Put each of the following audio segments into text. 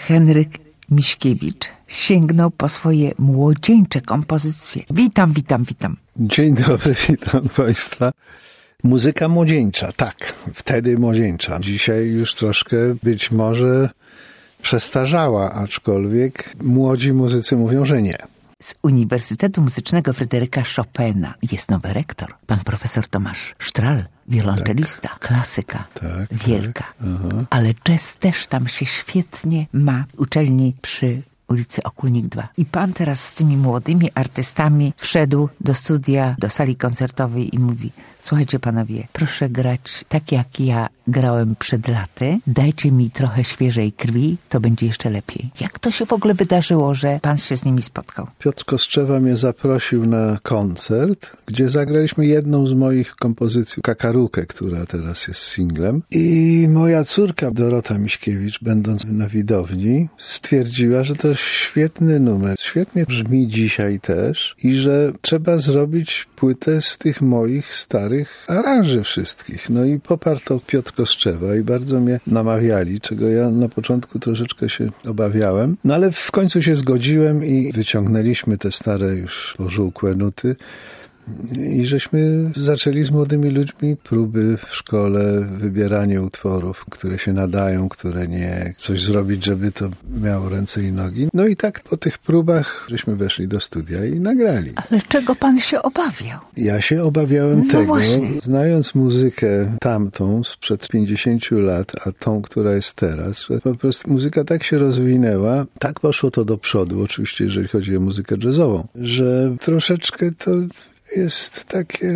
Henryk Miśkiewicz sięgnął po swoje młodzieńcze kompozycje. Witam. Dzień dobry, witam Państwa. Muzyka młodzieńcza, tak, wtedy młodzieńcza. Dzisiaj już troszkę być może przestarzała, aczkolwiek młodzi muzycy mówią, że nie. Z Uniwersytetu Muzycznego Fryderyka Chopina jest nowy rektor, pan profesor Tomasz Sztral, wiolonczelista, klasyka, wielka. Tak. Ale jazz też tam się świetnie ma w uczelni przy ulicy Okulnik 2. I pan teraz z tymi młodymi artystami wszedł do studia, do sali koncertowej i mówi: słuchajcie panowie, proszę grać tak jak ja grałem przed laty, dajcie mi trochę świeżej krwi, to będzie jeszcze lepiej. Jak to się w ogóle wydarzyło, że pan się z nimi spotkał? Piotr Kostrzewa mnie zaprosił na koncert, gdzie zagraliśmy jedną z moich kompozycji, Kakarukę, która teraz jest singlem. I moja córka Dorota Miśkiewicz, będąc na widowni, stwierdziła, że to świetny numer, świetnie brzmi dzisiaj też i że trzeba zrobić płytę z tych moich starych aranży wszystkich. No i poparł to Piotr Kostrzewa i bardzo mnie namawiali, czego ja na początku troszeczkę się obawiałem. No ale w końcu się zgodziłem i wyciągnęliśmy te stare już pożółkłe nuty i żeśmy zaczęli z młodymi ludźmi próby w szkole, wybieranie utworów, które się nadają, które nie, coś zrobić, żeby to miało ręce i nogi. No i tak po tych próbach żeśmy weszli do studia i nagrali. Ale czego pan się obawiał? Ja się obawiałem tego, właśnie. Znając muzykę tamtą sprzed 50 lat, a tą, która jest teraz, że po prostu muzyka tak się rozwinęła, tak poszło to do przodu, oczywiście jeżeli chodzi o muzykę jazzową, że troszeczkę to jest takie,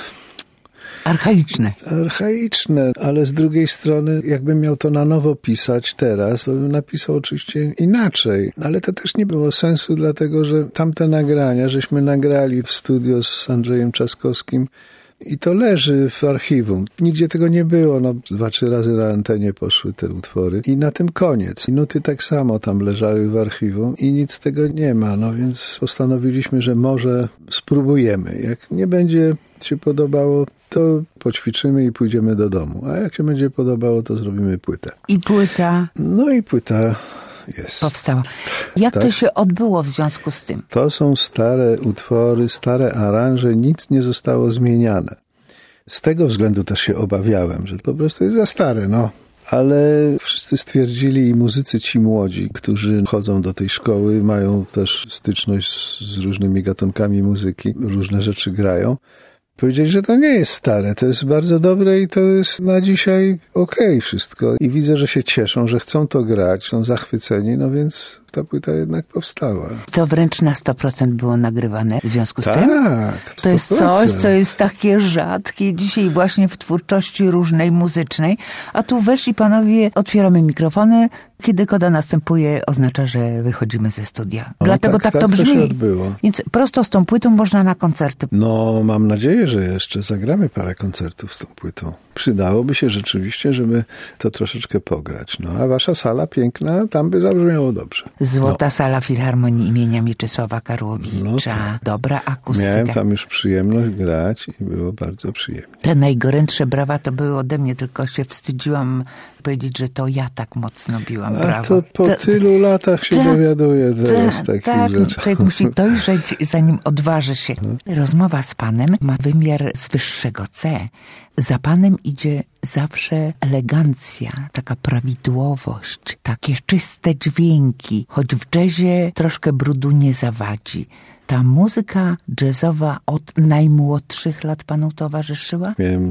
archaiczne, ale z drugiej strony, jakbym miał to na nowo pisać teraz, to bym napisał oczywiście inaczej. Ale to też nie było sensu, dlatego że tamte nagrania, żeśmy nagrali w studio z Andrzejem Trzaskowskim i to leży w archiwum. Nigdzie tego nie było. 2-3 razy na antenie poszły te utwory i na tym koniec. I nuty tak samo tam leżały w archiwum i nic z tego nie ma. Więc postanowiliśmy, że może spróbujemy. Jak nie będzie się podobało, to poćwiczymy i pójdziemy do domu. A jak się będzie podobało, to zrobimy płytę. I płyta? No i płyta jest. Powstała. Jak to się odbyło w związku z tym? To są stare utwory, stare aranże, nic nie zostało zmieniane. Z tego względu też się obawiałem, że po prostu jest za stare, Ale wszyscy stwierdzili i muzycy ci młodzi, którzy chodzą do tej szkoły, mają też styczność z różnymi gatunkami muzyki, różne rzeczy grają, powiedzieli, że to nie jest stare, to jest bardzo dobre i to jest na dzisiaj okej wszystko. I widzę, że się cieszą, że chcą to grać, są zachwyceni, więc ta płyta jednak powstała. To wręcz na 100% było nagrywane w związku z tym? Tak. To jest coś, co jest takie rzadkie dzisiaj właśnie w twórczości różnej muzycznej. A tu weszli panowie, otwieramy mikrofony. Kiedy koda następuje, oznacza, że wychodzimy ze studia. Dlatego tak to brzmi. To się odbyło. Więc prosto z tą płytą można na koncerty. Mam nadzieję, że jeszcze zagramy parę koncertów z tą płytą. Przydałoby się rzeczywiście, żeby to troszeczkę pograć. A wasza sala piękna, tam by zabrzmiało dobrze. Złota sala Filharmonii imienia Mieczysława Karłowicza. Dobra akustyka. Miałem tam już przyjemność grać i było bardzo przyjemnie. Te najgorętsze brawa to były ode mnie, tylko się wstydziłam powiedzieć, że to ja tak mocno biłam brawo. To po tylu latach się dowiaduję teraz takich rzeczy. Człowiek musi dojrzeć, zanim odważy się. Rozmowa z panem ma wymiar z wyższego C. Za panem idzie zawsze elegancja, taka prawidłowość, takie czyste dźwięki, choć w jazzie troszkę brudu nie zawadzi. Ta muzyka jazzowa od najmłodszych lat panu towarzyszyła? Miałem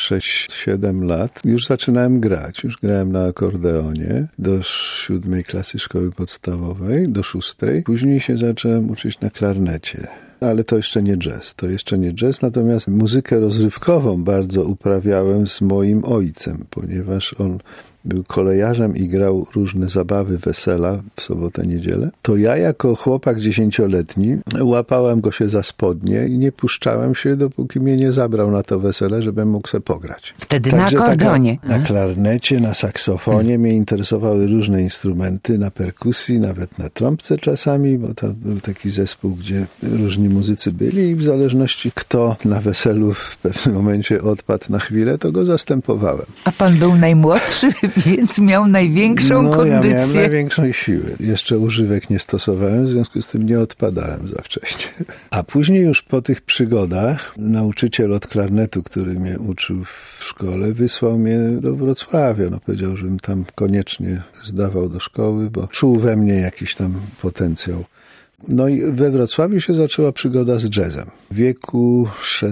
6-7 lat. Już zaczynałem grać. Już grałem na akordeonie do 7. klasy szkoły podstawowej, do 6. Później się zacząłem uczyć na klarnecie. Ale to jeszcze nie jazz, natomiast muzykę rozrywkową bardzo uprawiałem z moim ojcem, ponieważ on był kolejarzem i grał różne zabawy, wesela w sobotę, niedzielę, to ja jako chłopak 10-letni łapałem go się za spodnie i nie puszczałem się, dopóki mnie nie zabrał na to wesele, żebym mógł se pograć. Wtedy także na akordeonie. Na klarnecie, na saksofonie mnie interesowały różne instrumenty, na perkusji, nawet na trąbce czasami, bo to był taki zespół, gdzie różni muzycy byli i w zależności kto na weselu w pewnym momencie odpadł na chwilę, to go zastępowałem. A pan był najmłodszy Więc miał największą kondycję. Ja miałem największą siłę. Jeszcze używek nie stosowałem, w związku z tym nie odpadałem za wcześnie. A później już po tych przygodach nauczyciel od klarnetu, który mnie uczył w szkole, wysłał mnie do Wrocławia. Powiedział, żebym tam koniecznie zdawał do szkoły, bo czuł we mnie jakiś tam potencjał. No i we Wrocławiu się zaczęła przygoda z jazzem. W wieku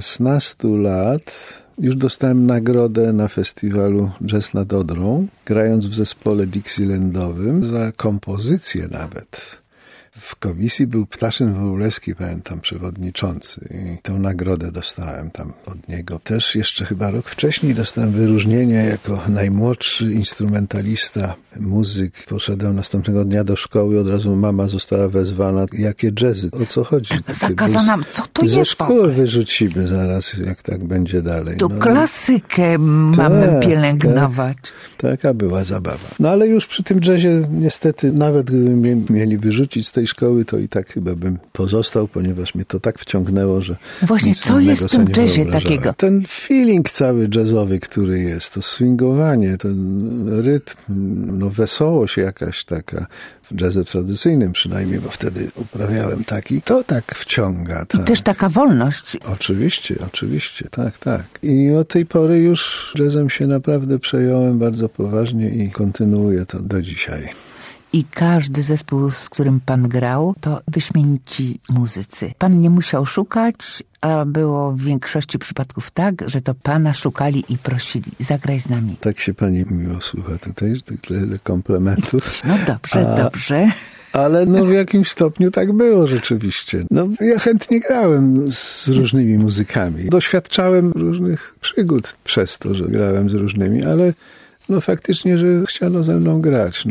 16 lat już dostałem nagrodę na festiwalu Jazz nad Odrą, grając w zespole Dixielandowym za kompozycję nawet. W komisji był Ptaszyn Wróblewski, pamiętam, przewodniczący i tę nagrodę dostałem tam od niego. Też jeszcze chyba rok wcześniej dostałem wyróżnienie jako najmłodszy instrumentalista, muzyk. Poszedłem następnego dnia do szkoły, od razu mama została wezwana. Jakie jazzy? O co chodzi? Zakazana, co to jest? Ze szkoły wyrzucimy zaraz, jak tak będzie dalej. Tu klasykę mamy pielęgnować. Taka była zabawa. No ale już przy tym jazzie niestety, nawet gdyby mnie mieli wyrzucić z tej szkoły, to i tak chyba bym pozostał, ponieważ mnie to tak wciągnęło, że właśnie, co jest w tym jazzie takiego? Ten feeling cały jazzowy, który jest, to swingowanie, ten rytm, wesołość jakaś taka, w jazzie tradycyjnym przynajmniej, bo wtedy uprawiałem taki, to tak wciąga. I też taka wolność. Oczywiście, tak. I od tej pory już jazzem się naprawdę przejąłem bardzo poważnie i kontynuuję to do dzisiaj. I każdy zespół, z którym pan grał, to wyśmienici muzycy. Pan nie musiał szukać, a było w większości przypadków tak, że to pana szukali i prosili, zagraj z nami. Tak się pani miło słucha tutaj, tyle komplementów. No dobrze. Ale w jakimś stopniu tak było rzeczywiście. Ja chętnie grałem z różnymi muzykami. Doświadczałem różnych przygód przez to, że grałem z różnymi, ale faktycznie, że chciano ze mną grać.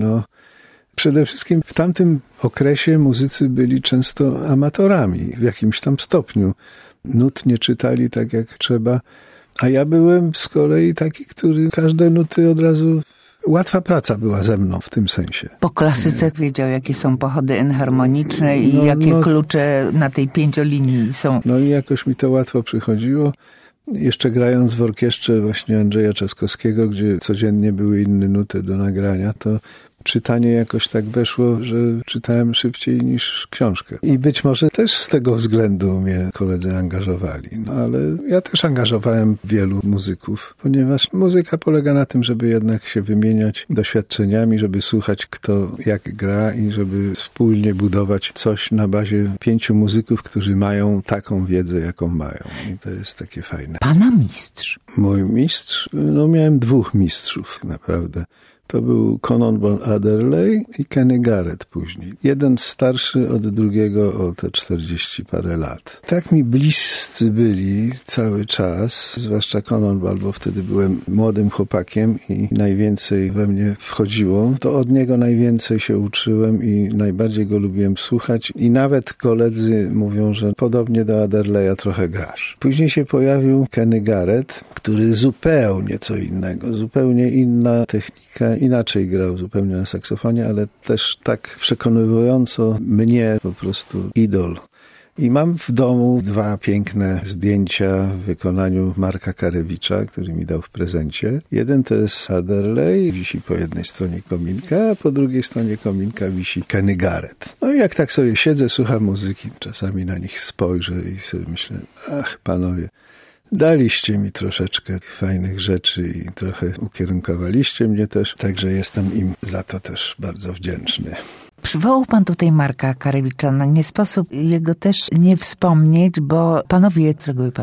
Przede wszystkim w tamtym okresie muzycy byli często amatorami w jakimś tam stopniu. Nut nie czytali tak jak trzeba, a ja byłem z kolei taki, który każde nuty od razu... Łatwa praca była ze mną w tym sensie. Po klasyce wiedział, jakie są pochody enharmoniczne i jakie klucze na tej 5-linii są. I jakoś mi to łatwo przychodziło. Jeszcze grając w orkiestrze właśnie Andrzeja Trzaskowskiego, gdzie codziennie były inne nuty do nagrania, to czytanie jakoś tak weszło, że czytałem szybciej niż książkę. I być może też z tego względu mnie koledzy angażowali. Ale ja też angażowałem wielu muzyków, ponieważ muzyka polega na tym, żeby jednak się wymieniać doświadczeniami, żeby słuchać kto jak gra i żeby wspólnie budować coś na bazie 5 muzyków, którzy mają taką wiedzę, jaką mają. I to jest takie fajne. Pana mistrz? Mój mistrz? Miałem 2 mistrzów, naprawdę. To był Cannonball Adderley i Kenny Garrett później. Jeden starszy od drugiego o te 40 parę lat. Tak mi bliscy byli cały czas, zwłaszcza Cannonball, bo wtedy byłem młodym chłopakiem i najwięcej we mnie wchodziło. To od niego najwięcej się uczyłem i najbardziej go lubiłem słuchać. I nawet koledzy mówią, że podobnie do Adderleya trochę grasz. Później się pojawił Kenny Garrett, który zupełnie co innego, zupełnie inna technika, inaczej grał zupełnie na saksofonie, ale też tak przekonywująco mnie po prostu idol. I mam w domu 2 piękne zdjęcia w wykonaniu Marka Karewicza, który mi dał w prezencie. Jeden to jest Adderley, wisi po jednej stronie kominka, a po drugiej stronie kominka wisi Kenny Garrett. I jak tak sobie siedzę, słucham muzyki, czasami na nich spojrzę i sobie myślę, panowie, daliście mi troszeczkę fajnych rzeczy i trochę ukierunkowaliście mnie też, także jestem im za to też bardzo wdzięczny. Przywołał pan tutaj Marka Karewicza. Nie sposób jego też nie wspomnieć, bo panowie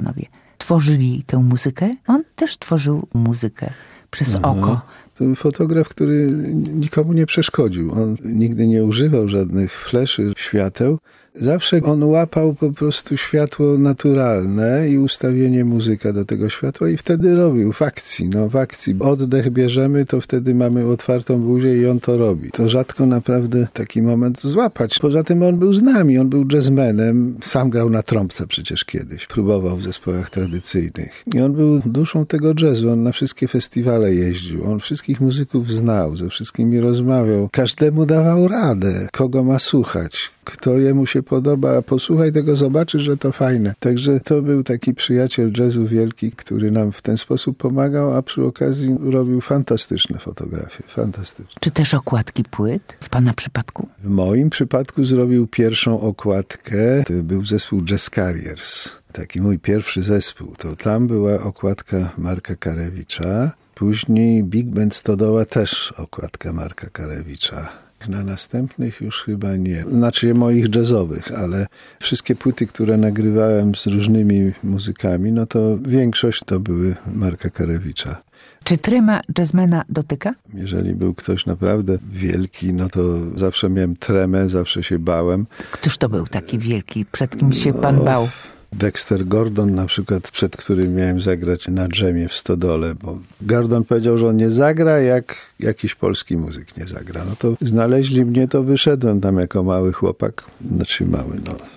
tworzyli tę muzykę. On też tworzył muzykę przez oko. To był fotograf, który nikomu nie przeszkodził. On nigdy nie używał żadnych fleszy, świateł. Zawsze on łapał po prostu światło naturalne i ustawienie muzyka do tego światła i wtedy robił w akcji. W akcji. Oddech bierzemy, to wtedy mamy otwartą buzię i on to robi. To rzadko naprawdę taki moment złapać. Poza tym on był z nami, on był jazzmenem. Sam grał na trąbce przecież kiedyś. Próbował w zespołach tradycyjnych. I on był duszą tego jazzu. On na wszystkie festiwale jeździł. On wszystkich wszystkich muzyków znał, ze wszystkimi rozmawiał. Każdemu dawał radę, kogo ma słuchać, kto jemu się podoba. Posłuchaj tego, zobaczysz, że to fajne. Także to był taki przyjaciel jazzu wielki, który nam w ten sposób pomagał, a przy okazji robił fantastyczne fotografie. Fantastyczne. Czy też okładki płyt w pana przypadku? W moim przypadku zrobił pierwszą okładkę. To był zespół Jazz Carriers. Taki mój pierwszy zespół. To tam była okładka Marka Karewicza. Później Big Band Stodoła też okładka Marka Karewicza. Na następnych już chyba nie. Znaczy moich jazzowych, ale wszystkie płyty, które nagrywałem z różnymi muzykami, no to większość to były Marka Karewicza. Czy trema jazzmana dotyka? Jeżeli był ktoś naprawdę wielki, no to zawsze miałem tremę, zawsze się bałem. Któż to był taki wielki? Przed kim się pan bał? Dexter Gordon na przykład, przed którym miałem zagrać na dżemie w Stodole, bo Gordon powiedział, że on nie zagra, jak jakiś polski muzyk nie zagra. No to znaleźli mnie, to wyszedłem tam jako mały chłopak, znaczy mały,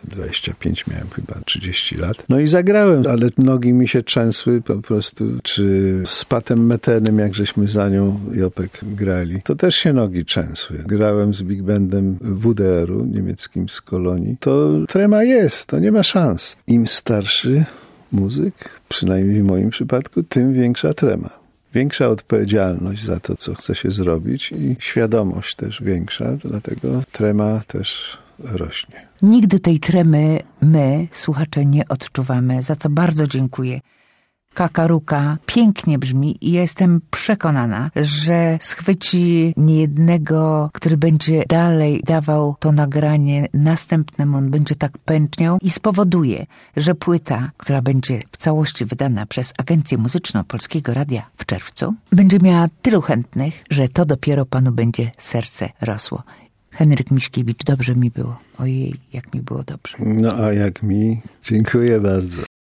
25 miałem chyba, 30 lat. No i zagrałem, ale nogi mi się trzęsły po prostu, czy z Patem Metenem, jak żeśmy za nią Jopek grali, to też się nogi trzęsły. Grałem z big bandem WDR-u, niemieckim z Kolonii. To trema jest, to nie ma szans. Im starszy muzyk, przynajmniej w moim przypadku, tym większa trema. Większa odpowiedzialność za to, co chce się zrobić i świadomość też większa, dlatego trema też rośnie. Nigdy tej tremy my, słuchacze, nie odczuwamy, za co bardzo dziękuję. Kakaruka pięknie brzmi i jestem przekonana, że schwyci niejednego, który będzie dalej dawał to nagranie następnemu, on będzie tak pęczniał i spowoduje, że płyta, która będzie w całości wydana przez Agencję Muzyczną Polskiego Radia w czerwcu, będzie miała tylu chętnych, że to dopiero panu będzie serce rosło. Henryk Miśkiewicz, dobrze mi było. Ojej, jak mi było dobrze. No a jak mi? Dziękuję bardzo.